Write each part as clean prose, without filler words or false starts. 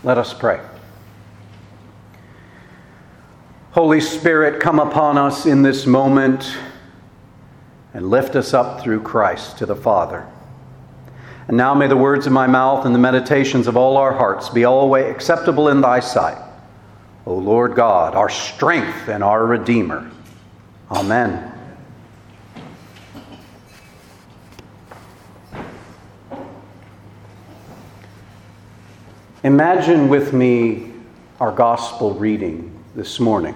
Let us pray. Holy Spirit, come upon us in this moment and lift us up through Christ to the Father. And now may the words of my mouth and the meditations of all our hearts be always acceptable in thy sight, O Lord God, our strength and our Redeemer. Amen. Imagine with me our gospel reading this morning.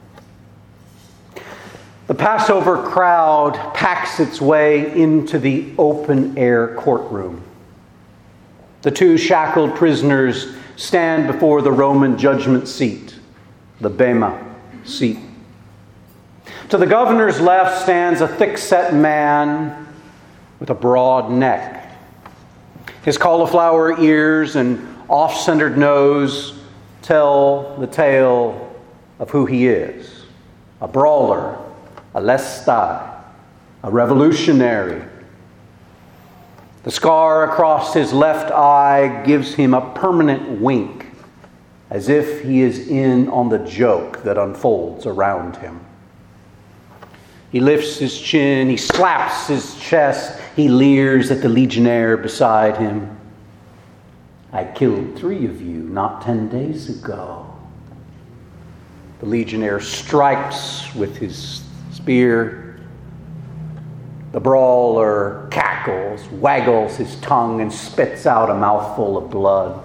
The Passover crowd packs its way into the open-air courtroom. The two shackled prisoners stand before the Roman judgment seat, the Bema seat. To the governor's left stands a thick-set man with a broad neck. His cauliflower ears and off-centered nose tell the tale of who he is. A brawler, a lestai, a revolutionary. The scar across his left eye gives him a permanent wink, as if he is in on the joke that unfolds around him. He lifts his chin, he slaps his chest, he leers at the legionnaire beside him. I killed 3 of you not 10 days ago. The legionnaire strikes with his spear. The brawler cackles, waggles his tongue, and spits out a mouthful of blood.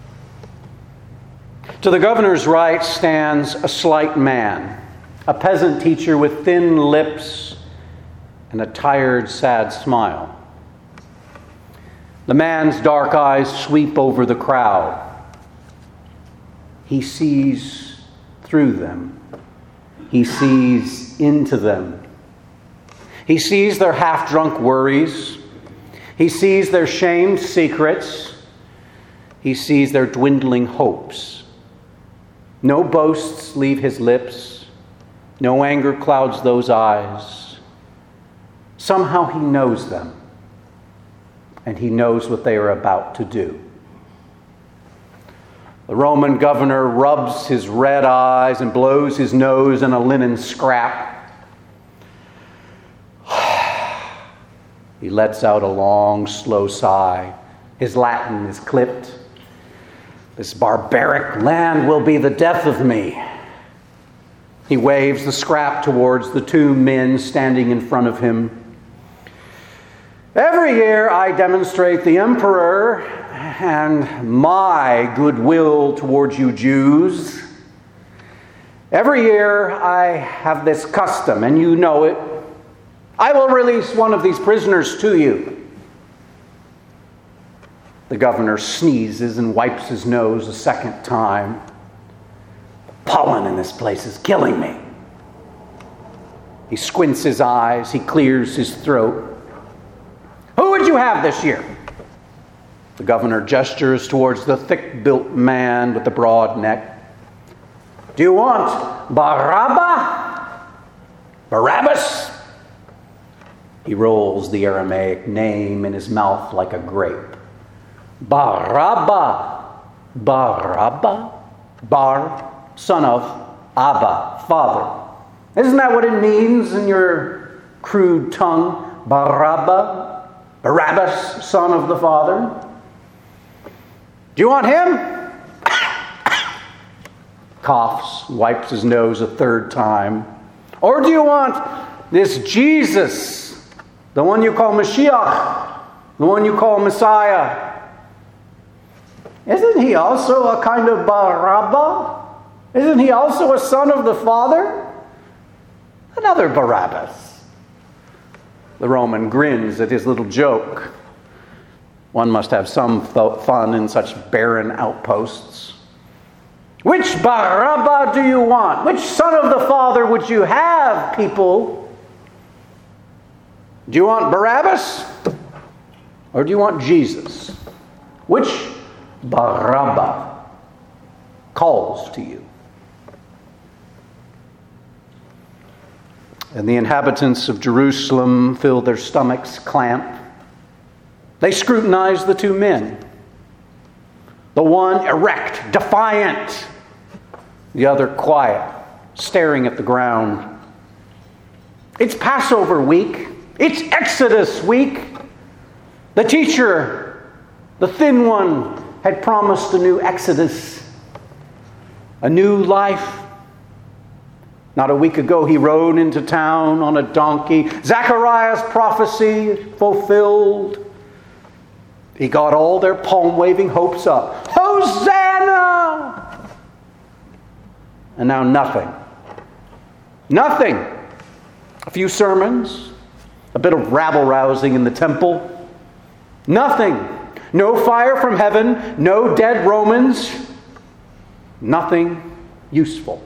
To the governor's right stands a slight man, a peasant teacher with thin lips and a tired, sad smile. The man's dark eyes sweep over the crowd. He sees through them. He sees into them. He sees their half-drunk worries. He sees their shamed secrets. He sees their dwindling hopes. No boasts leave his lips. No anger clouds those eyes. Somehow he knows them. And he knows what they are about to do. The Roman governor rubs his red eyes and blows his nose in a linen scrap. He lets out a long, slow sigh. His Latin is clipped. This barbaric land will be the death of me. He waves the scrap towards the 2 men standing in front of him. Every year I demonstrate the emperor and my goodwill towards you Jews. Every year I have this custom, and you know it. I will release one of these prisoners to you. The governor sneezes and wipes his nose a second time. The pollen in this place is killing me. He squints his eyes. He clears his throat. Who would you have this year? The governor gestures towards the thick-built man with the broad neck. Do you want Barabbas? He rolls the Aramaic name in his mouth like a grape. Bar, son of Abba, father. Isn't that what it means in your crude tongue? Barabbas, son of the Father. Do you want him? Coughs, wipes his nose a third time. Or do you want this Jesus, the one you call Mashiach, the one you call Messiah? Isn't he also a kind of Barabbas? Isn't he also a son of the Father? Another Barabbas. The Roman grins at his little joke. One must have some fun in such barren outposts. Which Barabbas do you want? Which son of the Father would you have, people? Do you want Barabbas? Or do you want Jesus? Which Barabbas calls to you? And the inhabitants of Jerusalem feel their stomachs clamp. They scrutinize the 2 men. The one erect, defiant. The other quiet, staring at the ground. It's Passover week. It's Exodus week. The teacher, the thin one, had promised a new Exodus, a new life. Not a week ago, he rode into town on a donkey. Zechariah's prophecy fulfilled. He got all their palm-waving hopes up. Hosanna! And now nothing. Nothing. A few sermons, a bit of rabble-rousing in the temple. Nothing. No fire from heaven, no dead Romans. Nothing useful.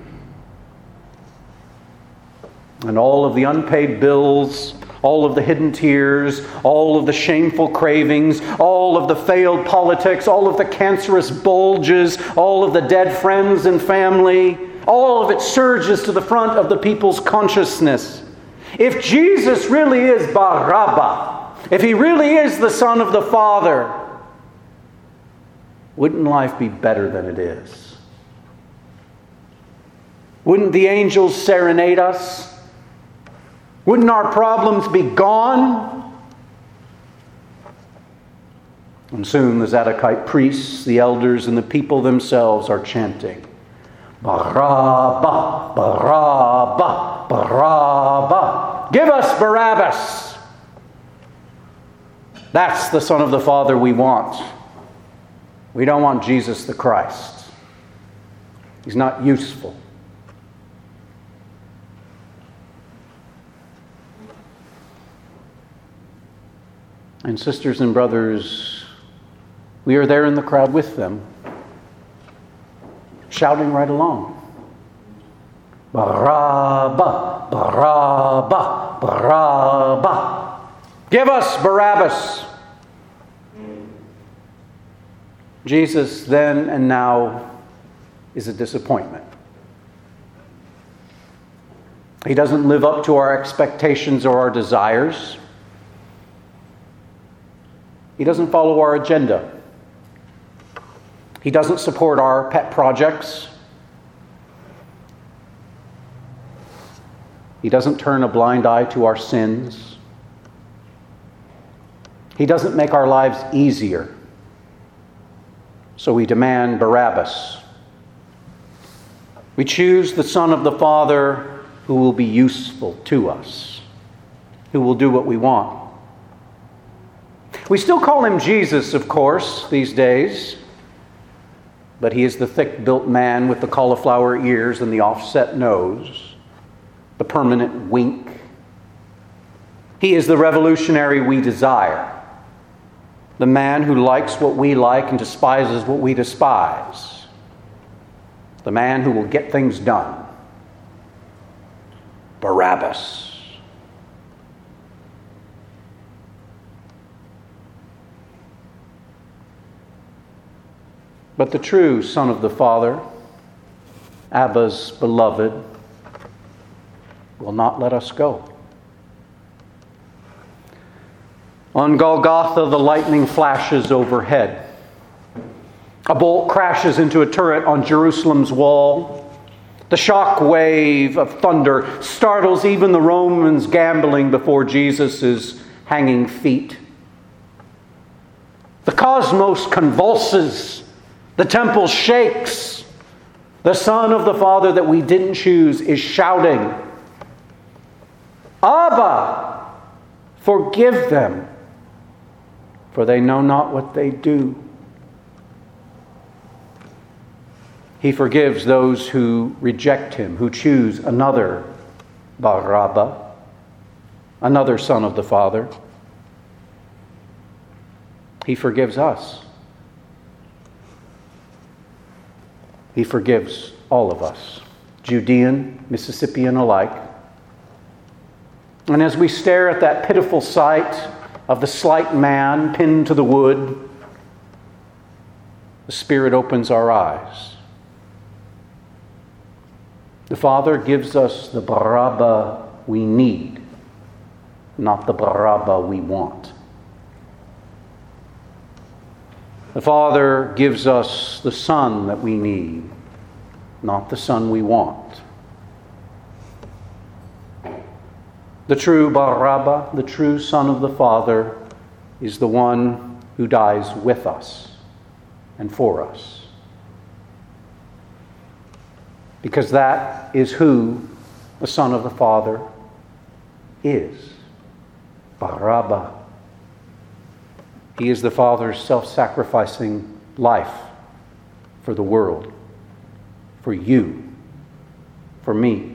And all of the unpaid bills, all of the hidden tears, all of the shameful cravings, all of the failed politics, all of the cancerous bulges, all of the dead friends and family, all of it surges to the front of the people's consciousness. If Jesus really is Barabbas, if he really is the Son of the Father, wouldn't life be better than it is? Wouldn't the angels serenade us? Wouldn't our problems be gone? And soon the Zadokite priests, the elders, and the people themselves are chanting, Barabbas, Barabbas, Barabbas. Give us Barabbas. That's the Son of the Father we want. We don't want Jesus the Christ. He's not useful. And sisters and brothers, we are there in the crowd with them, shouting right along. Barabbas, Barabbas, Barabbas. Give us Barabbas. Jesus then and now is a disappointment. He doesn't live up to our expectations or our desires. He doesn't follow our agenda. He doesn't support our pet projects. He doesn't turn a blind eye to our sins. He doesn't make our lives easier. So we demand Barabbas. We choose the Son of the Father who will be useful to us, who will do what we want. We still call him Jesus, of course, these days, but he is the thick-built man with the cauliflower ears and the offset nose, the permanent wink. He is the revolutionary we desire, the man who likes what we like and despises what we despise, the man who will get things done. Barabbas. But the true Son of the Father, Abba's beloved, will not let us go. On Golgotha, the lightning flashes overhead. A bolt crashes into a turret on Jerusalem's wall. The shock wave of thunder startles even the Romans gambling before Jesus' hanging feet. The cosmos convulses. The temple shakes. The Son of the Father that we didn't choose is shouting, Abba, forgive them, for they know not what they do. He forgives those who reject him, who choose another Barabbas, another Son of the Father. He forgives us. He forgives all of us, Judean, Mississippian alike. And as we stare at that pitiful sight of the slight man pinned to the wood, the Spirit opens our eyes. The Father gives us the Barabbas we need, not the Barabbas we want. The Father gives us the Son that we need, not the Son we want. The true Barabbas, the true Son of the Father, is the one who dies with us and for us. Because that is who the Son of the Father is. Barabbas. He is the Father's self-sacrificing life for the world, for you, for me.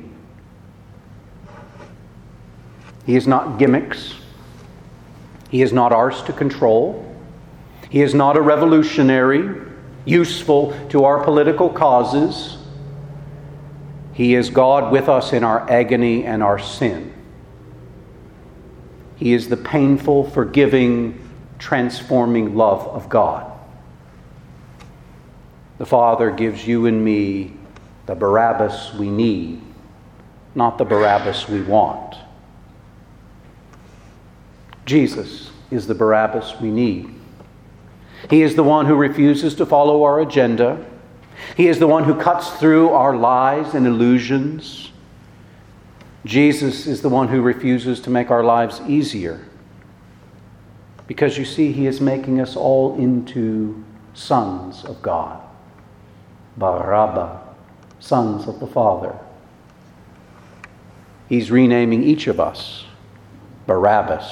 He is not gimmicks. He is not ours to control. He is not a revolutionary, useful to our political causes. He is God with us in our agony and our sin. He is the painful, forgiving, transforming love of God. The Father gives you and me the Barabbas we need, not the Barabbas we want. Jesus is the Barabbas we need. He is the one who refuses to follow our agenda. He is the one who cuts through our lies and illusions. Jesus is the one who refuses to make our lives easier. Because you see, He is making us all into sons of God. Barabbas, sons of the Father. He's renaming each of us Barabbas.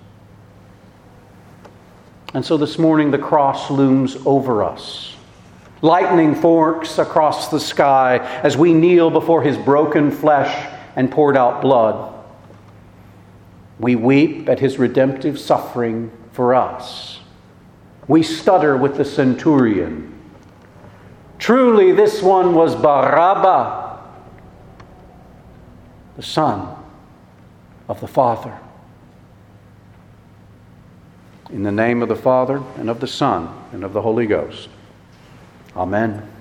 And so this morning the cross looms over us. Lightning forks across the sky as we kneel before His broken flesh and poured out blood. We weep at His redemptive suffering for us. We stutter with the centurion. Truly, this one was Barabbas, the Son of the Father. In the name of the Father, and of the Son, and of the Holy Ghost. Amen.